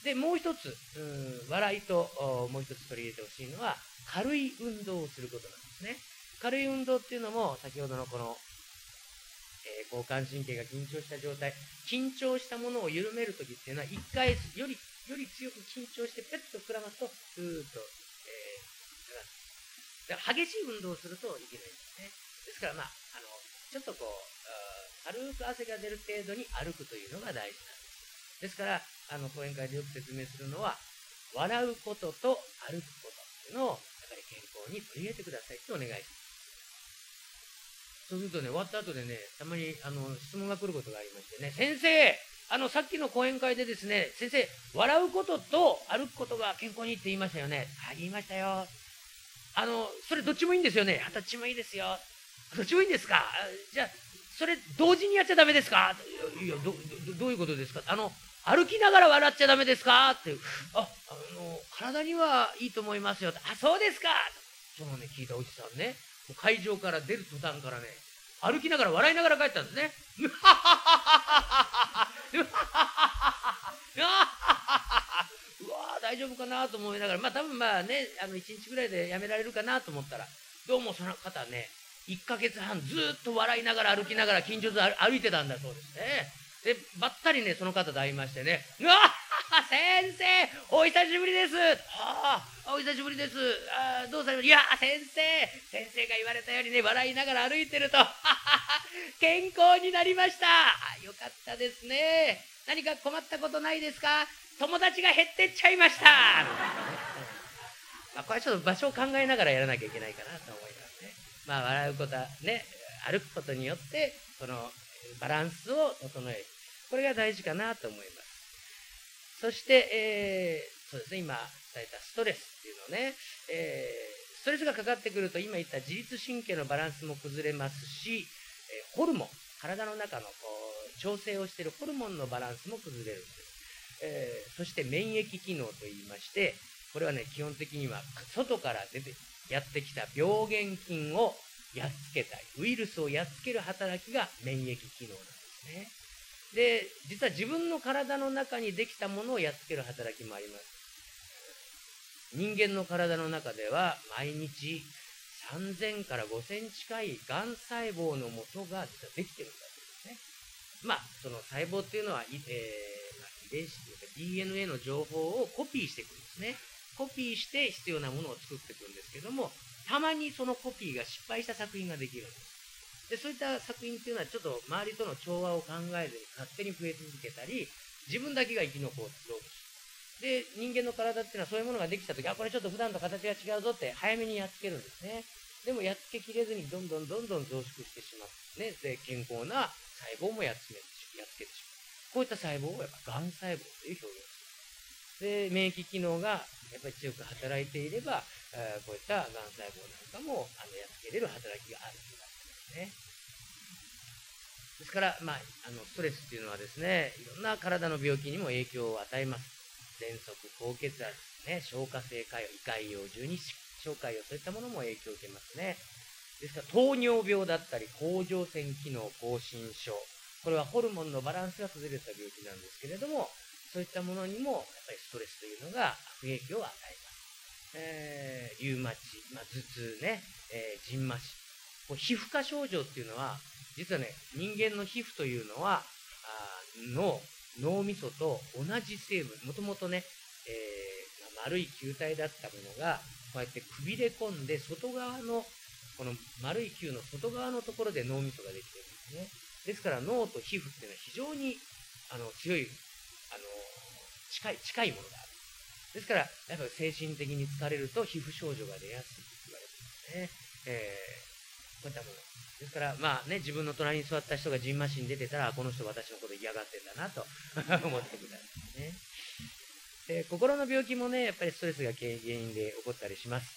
で、もう一つ、笑いともう一つ取り入れてほしいのは、軽い運動をすることなんですね。軽い運動っていうのも、先ほどのこの、交感神経が緊張した状態、緊張したものを緩めるときっていうのは、一回より強く緊張して、ペッと膨らますと、ふーっと、下がる。激しい運動をするといけないんですね。ですから、ちょっとこう、軽く汗が出る程度に歩くというのが大事なんです。ですから、講演会でよく説明するのは、笑うことと歩くことっていうのを、やっぱり健康に取り入れてくださいってお願いします。そうするとね、終わった後でね、たまに、質問が来ることがありましてね、先生、さっきの講演会でですね、先生、笑うことと歩くことが健康にって言いましたよね。はい、言いましたよ。それどっちもいいんですよね。どっちもいいですよ。どっちもいいんですか。じゃあ、それ同時にやっちゃダメですか。いや、どういうことですか。歩きながら笑っちゃダメですかって。体にはいいと思いますよ。そうですか。そのね、聞いたおじさんね、会場から出る途端からね、歩きながら笑いながら帰ったんですね。うわー、大丈夫かなと思いながら、多分1日ぐらいでやめられるかなと思ったら、どうもその方ね、1ヶ月半ずっと笑いながら歩きながら近所で歩いてたんだそうですね。で、ばったりね、その方と会いましてね、うわ先生、お久しぶりです。お久しぶりです。どうされました。いや、先生が言われたようにね、笑いながら歩いてると、健康になりました。よかったですね。何か困ったことないですか。友達が減ってっちゃいました。これはちょっと場所を考えながらやらなきゃいけないかなと思いますね。笑うことはね、歩くことによって、このバランスを整える。これが大事かなと思います。そして、そうですね、今伝えたストレスっていうのね、ストレスがかかってくると、今言った自律神経のバランスも崩れますし、ホルモン、体の中のこう調整をしているホルモンのバランスも崩れるんです。そして免疫機能といいまして、これはね、基本的には外からやってきた病原菌をやっつけたい、ウイルスをやっつける働きが免疫機能なんですね。で、実は自分の体の中にできたものをやっつける働きもあります。人間の体の中では毎日3000から5000近いがん細胞の元が実はできてるんだそうですね。その細胞っていうのは、遺伝子というか DNA の情報をコピーしていくんですね。コピーして必要なものを作っていくんですけども、たまにそのコピーが失敗した作品ができるんです。で、そういった作品っていうのはちょっと周りとの調和を考えずに勝手に増え続けたり、自分だけが生き残ろうとする。で、人間の体っていうのはそういうものができたとき、これちょっと普段と形が違うぞって早めにやっつけるんですね。でもやっつけきれずにどんどん増殖してしまって、ね、で、健康な細胞もやっつけてしまう。こういった細胞をやっぱがん細胞という表現をする。で、免疫機能がやっぱり強く働いていれば、こういったがん細胞なんかもやっつけれる働きがあるというわけですね。ですから、ストレスっていうのはですね、いろんな体の病気にも影響を与えます。喘息、高血圧、ね、消化性潰瘍、胃潰瘍、十二指腸潰瘍、そういったものも影響を受けますね。ですから、糖尿病だったり、甲状腺機能亢進症、これはホルモンのバランスが崩れた病気なんですけれども、そういったものにも、やっぱりストレスというのが悪影響を与えます。リウマチ、頭痛ね、じんまし。皮膚科症状っていうのは、実はね、人間の皮膚というのは、脳みそと同じ成分、もともとね、丸い球体だったものが、こうやってくびれ込んで、外側の、この丸い球の外側のところで脳みそができてるんですね。ですから脳と皮膚っていうのは非常に強い、近いものがある。ですから、やっぱり精神的に疲れると皮膚症状が出やすいと言われていますね。こういったもの。ですから、自分の隣に座った人がじんましん出てたら、この人私のこと嫌がってんだなと思ってくださいね。心の病気もね、やっぱりストレスが原因で起こったりします。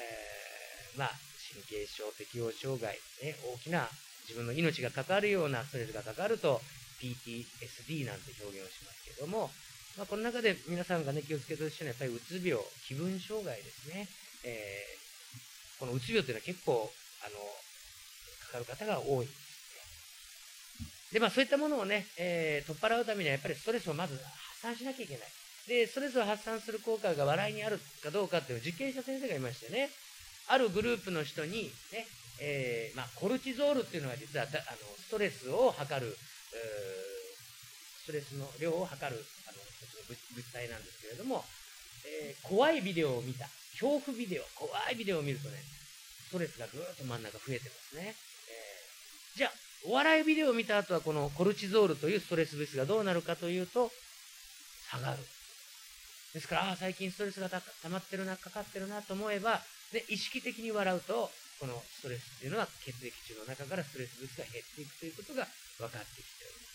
神経症、適応障害、ね、大きな自分の命がかかるようなストレスがかかると、PTSD なんて表現をしますけども、この中で皆さんがね、気をつけてほしいのは、やっぱりうつ病、気分障害ですね。このうつ病というのは結構、かかる方が多いんですね。で、そういったものをね、取っ払うためにはやっぱりストレスをまず発散しなきゃいけない。 で、ストレスを発散する効果が笑いにあるかどうかっていうのを実験した先生がいましてね、あるグループの人に、ね、コルチゾールっていうのは実はストレスを測る、ストレスの量を測る一つの物体なんですけれども、怖いビデオを見た、恐怖ビデオ、怖いビデオを見るとね、ストレスがぐーっと真ん中増えてますね。じゃあ、お笑いビデオを見た後はこのコルチゾールというストレス物質がどうなるかというと、下がる。ですから、最近ストレスが溜まってるな、かかってるなと思えば、で、意識的に笑うと、このストレスっていうのは血液中の中からストレス物質が減っていくということが分かってきております。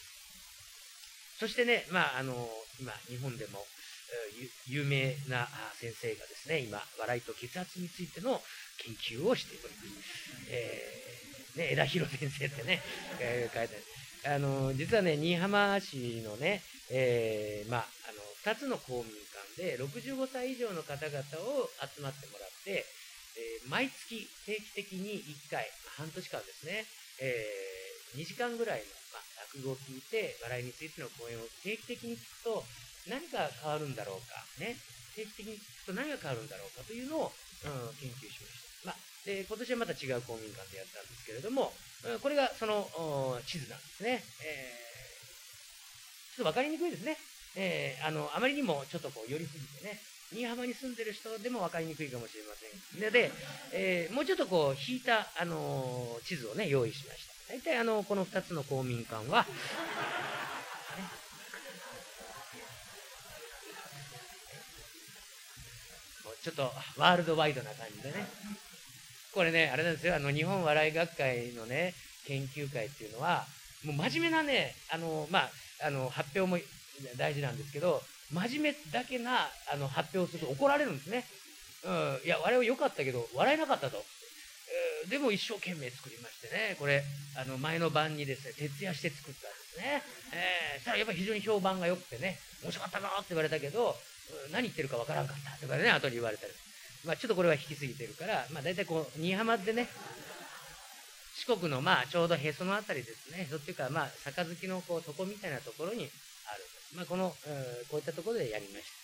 そしてね、今、日本でも有名な先生がですね、今、笑いと血圧についての研究をしております。枝広先生ってね、書いてある。実はね、新居浜市のね、2つの公民館で65歳以上の方々を集まってもらって、毎月定期的に1回、半年間ですね、2時間ぐらいの、落語を聞いて、笑いについての講演を定期的に聞くと、何が変わるんだろうか、ね、定期的に聞くと何が変わるんだろうかというのを、研究しました。で、今年はまた違う公民館でやったんですけれども、これがその地図なんですね。ちょっと分かりにくいですね。あまりにもちょっと寄りすぎてね、新居浜に住んでる人でも分かりにくいかもしれません。で、もうちょっと引いた、地図をね、用意しました。大体この2つの公民館は、ちょっとワールドワイドな感じでね。これね、あれなんですよ、日本笑い学会のね、研究会っていうのは、もう真面目なね、発表も大事なんですけど、真面目だけな発表をすると怒られるんですね。いや、我々良かったけど、笑えなかったと。でも一生懸命作りましてね、これ、前の晩にですね、徹夜して作ったんですね。そしたらやっぱり非常に評判が良くてね、面白かったぞって言われたけど、何言ってるかわからんかったとかね、後に言われたり。ちょっとこれは引きすぎてるから、大体新居浜でね、四国のちょうどへそのあたりですね。へそっていうか杯の床みたいなところにある。こういったところでやりました。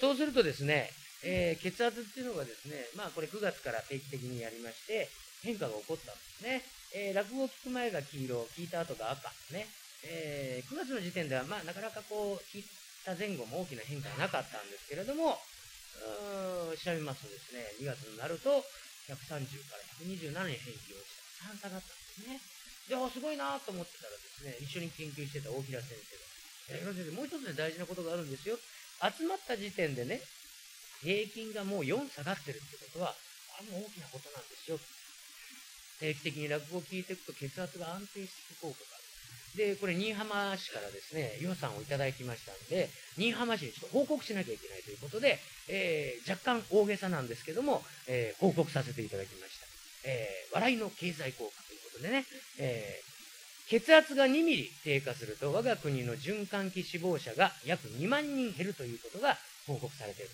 そうするとですね、血圧っていうのがですね、これ9月から定期的にやりまして、変化が起こったんですね。落語を聞く前が黄色、聞いた後が赤。ね。9月の時点ではなかなか聞いた前後も大きな変化はなかったんですけれども、調べますとですね、2月になると130から127に変気をした3下がったんですね。ですごいなと思ってたらですね、一緒に研究してた大平先生が、平先生、もう一つね、大事なことがあるんですよ。集まった時点でね、平均がもう4下がってるってことは、もう大きなことなんですよ。定期的に落語を聞いていくと血圧が安定していく効果がある。で、これ、新居浜市からですね、予算をいただきましたんで、新居浜市にちょっと報告しなきゃいけないということで、若干大げさなんですけども、報告させていただきました。笑いの経済効果ということでね、血圧が2ミリ低下すると、我が国の循環器死亡者が約2万人減るということが報告されているんです。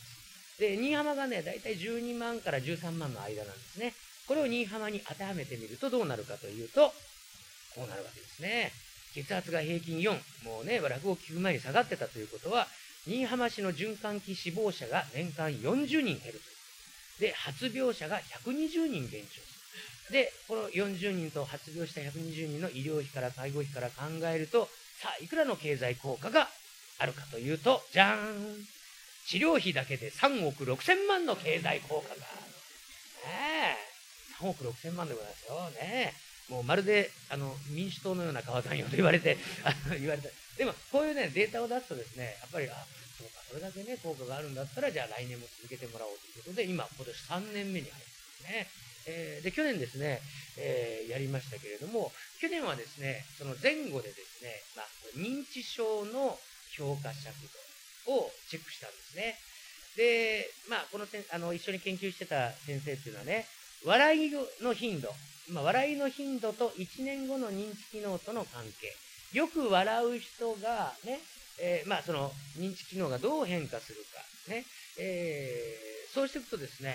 で、新居浜がね、だいたい12万から13万の間なんですね。これを新居浜に当てはめてみるとどうなるかというと、こうなるわけですね。血圧が平均4、もうね、落語を聞く前に下がってたということは、新居浜市の循環器死亡者が年間40人減ると。で、発病者が120人減少する。で、この40人と発病した120人の医療費から介護費から考えると、さあ、いくらの経済効果があるかというと、じゃーん。治療費だけで3億6千万の経済効果がある。3億6千万でございますよ。ねえ。もうまるで民主党のような川山用と言われて言われた。でもこういうねデータを出すとですね、やっぱりそうか、それだけね効果があるんだったら、じゃあ来年も続けてもらおうということで、今年3年目に入るんですね。で去年ですね、やりましたけれども、去年はですねその前後でですね、認知症の評価尺度をチェックしたんですね。でこの一緒に研究してた先生っていうのはね、笑いの頻度、笑いの頻度と1年後の認知機能との関係。よく笑う人がね、その認知機能がどう変化するか。ね。そうしていくとですね、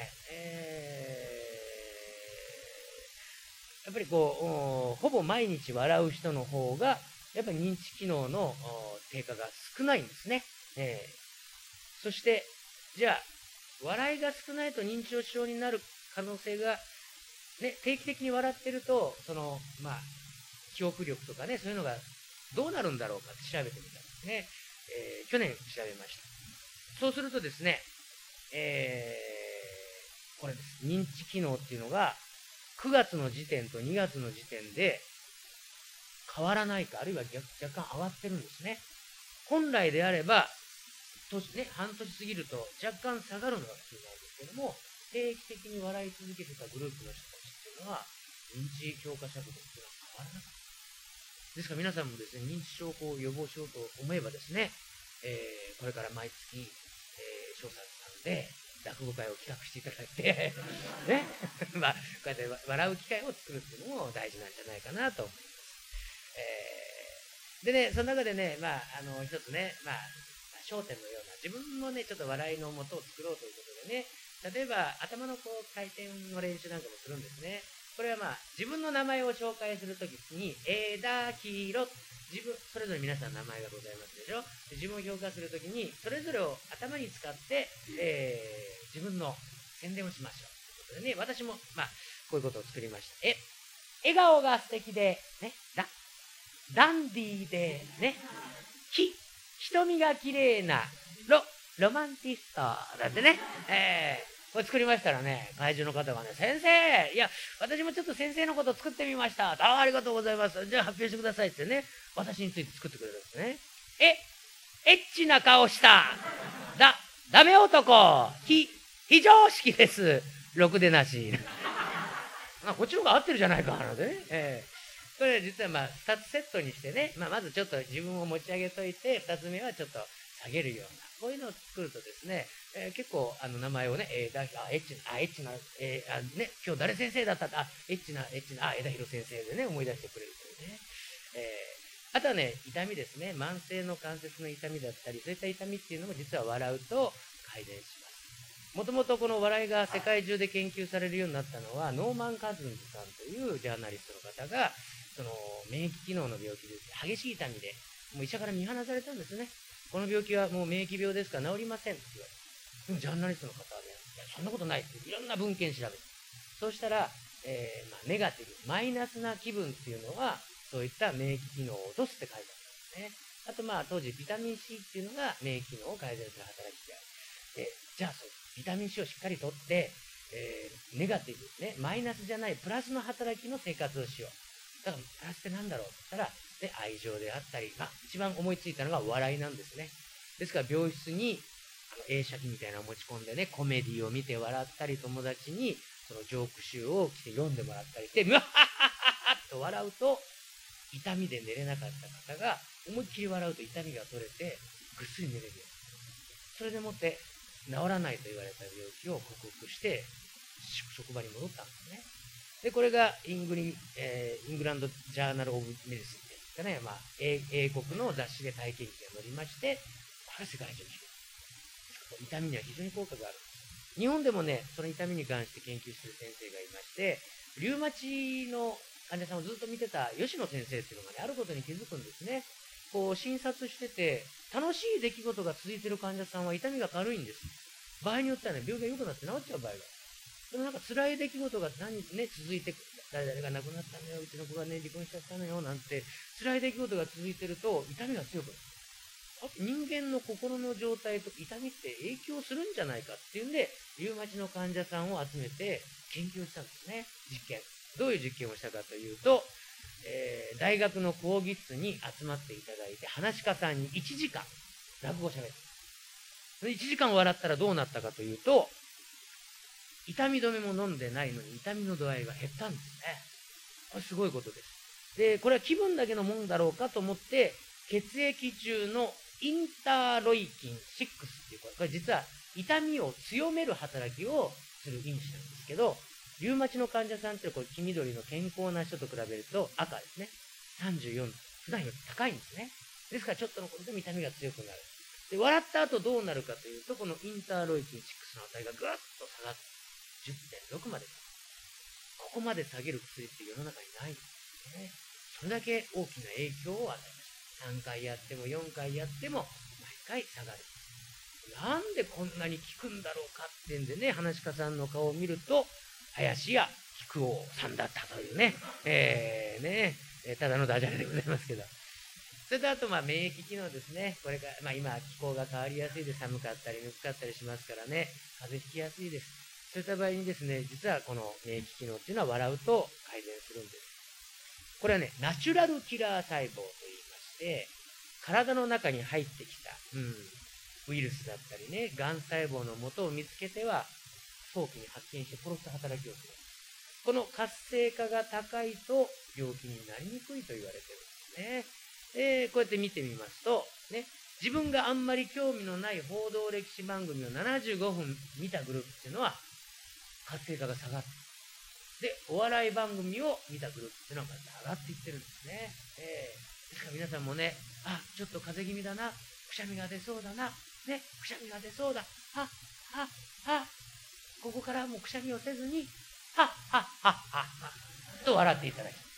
やっぱりほぼ毎日笑う人の方が、やっぱり認知機能の低下が少ないんですね。 そして、じゃあ、笑いが少ないと認知症になる可能性が、ね、定期的に笑ってると、記憶力とかね、そういうのがどうなるんだろうかって調べてみたんですね。去年調べました。そうするとですね、これです。認知機能っていうのが、9月の時点と2月の時点で変わらないか、あるいは若干上がってるんですね。本来であれば、半年過ぎると若干下がるのが普通なんですけども、定期的に笑い続けてたグループの人たちっていうのは、認知強化尺度っていうのは変わらなかった。ですから皆さんもですね、認知症を予防しようと思えばですね、これから毎月、小冊さんで落語会を企画していただいて、ね、こうやって笑う機会を作るっていうのも大事なんじゃないかなと思います。でね、その中でね、一つね、焦点のような、自分のね、ちょっと笑いのもとを作ろうということでね、例えば頭の回転の練習なんかもするんですね。これは自分の名前を紹介するときに、枝黄色、それぞれ皆さん名前がございますでしょ。自分を評価するときに、それぞれを頭に使って、自分の宣伝をしましょう。ということでね、私も、こういうことを作りました。笑顔が素敵で、ね、ダンディーで、ね、瞳が綺麗な、ロマンティストだってね、これ作りましたらね、会場の方がね、先生、いや、私もちょっと先生のこと作ってみました。ありがとうございます。じゃあ発表してくださいってね、私について作ってくれるんですね。エッチな顔した。ダメ男。非常識です。ろくでなし。こっちの方が合ってるじゃないか、なんでね。これ実は2つセットにしてね、まずちょっと自分を持ち上げといて、2つ目はちょっと下げるような、こういうのを作るとですね、結構名前をね、エッチな、ね、今日誰先生だったエッチな、枝広先生でね、思い出してくれるというね。あとはね、痛みですね。慢性の関節の痛みだったり、そういった痛みっていうのも実は笑うと改善します。もともとこの笑いが世界中で研究されるようになったのは、ノーマン・カズンズさんというジャーナリストの方が、その免疫機能の病気で激しい痛みで、もう医者から見放されたんですね。この病気はもう免疫病ですから治りませんって言われて。でもジャーナリストの方はね、いやそんなことないっていろんな文献調べて。そうしたら、ネガティブ、マイナスな気分っていうのは、そういった免疫機能を落とすって書いてあるんですね。あと当時ビタミン C っていうのが免疫機能を改善する働きである。じゃあビタミン C をしっかりとって、ネガティブ、ね、マイナスじゃないプラスの働きの生活をしよう。だからプラスって何だろうって言ったら、愛情であったり、一番思いついたのが笑いなんですね。ですから病室に映写機みたいなのを持ち込んでね、コメディを見て笑ったり、友達にそのジョーク集を着て読んでもらったりして、ムワハハハッと笑うと、痛みで寝れなかった方が思いっきり笑うと痛みが取れてぐっすり寝れるよ。それでもって治らないと言われた病気を克服して職場に戻ったんですね。でこれがイングランドジャーナル・オブ・メディスンですかね、英国の雑誌で体験記が載りまして、これが世界中に広がる。痛みには非常に効果がある。日本でもね、その痛みに関して研究している先生がいまして、リウマチの患者さんをずっと見てた吉野先生っていうのがね、あることに気づくんですね。こう診察してて、楽しい出来事が続いている患者さんは痛みが軽いんです。場合によってはね、病気が良くなって治っちゃう場合が。でも辛い出来事が続いて、誰々が亡くなったのよ、うちの子がね、離婚しちゃったのよ、なんて、辛い出来事が続いてると、痛みが強くなる。人間の心の状態と痛みって影響するんじゃないかっていうんで、リウマチの患者さんを集めて研究したんですね、実験。どういう実験をしたかというと、大学の講義室に集まっていただいて、話し家さんに1時間、落語をしゃべる。1時間笑ったらどうなったかというと、痛み止めも飲んでないのに痛みの度合いが減ったんですね。これすごいことです。で、これは気分だけのもんだろうかと思って、血液中のインターロイキン6っていう、これ実は痛みを強める働きをする因子なんですけど、リウマチの患者さんってこれ黄緑の健康な人と比べると赤ですね。34、普段より高いんですね。ですからちょっとのことで痛みが強くなる。で、笑った後どうなるかというと、このインターロイキン6の値がぐっと下がって、10.6 まで。ここまで下げる薬って世の中にないんですね。それだけ大きな影響を与えました。3回やっても4回やっても毎回下がる。 なんでこんなに効くんだろうかってんでね、噺家さんの顔を見ると、林家木久扇さんだったというね、ただのダジャレでございますけど。それとあと、免疫機能ですね。これから、今、気候が変わりやすいで寒かったり、ぬくかったりしますからね、風邪ひきやすいです。そういった場合にですね、実はこの免疫機能っていうのは笑うと改善するんです。これはね、ナチュラルキラー細胞と言いまして、体の中に入ってきた、ウイルスだったりね、がん細胞の元を見つけては、早期に発見して殺す働きをする。この活性化が高いと病気になりにくいと言われてるんですね。こうやって見てみますと、ね、自分があんまり興味のない報道歴史番組を75分見たグループっていうのは、活性化が下がって、で、お笑い番組を見たグループっていうのは上がっていってるんですね。ですから皆さんもね、ちょっと風邪気味だな、くしゃみが出そうだな、ね、くしゃみが出そうだ、ここからもうくしゃみをせずに、と笑っていただきます。